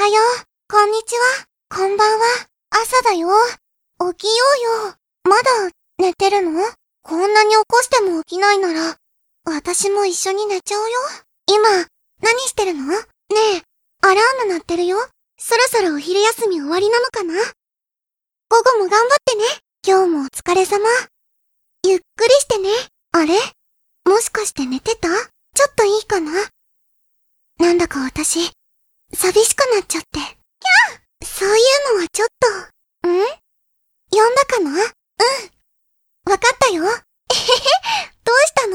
はよう、こんにちは、こんばんは、朝だよ。起きようよ。まだ寝てるの？こんなに起こしても起きないなら、私も一緒に寝ちゃうよ。今、何してるの？ねえ、アラーム鳴ってるよ。そろそろお昼休み終わりなのかな？午後も頑張ってね。今日もお疲れ様。ゆっくりしてね。あれ？もしかして寝てた？ちょっといいかな？なんだか私、寂しくなっちゃって。そういうのはちょっと。呼んだかな？わかったよ。えへへ、どうした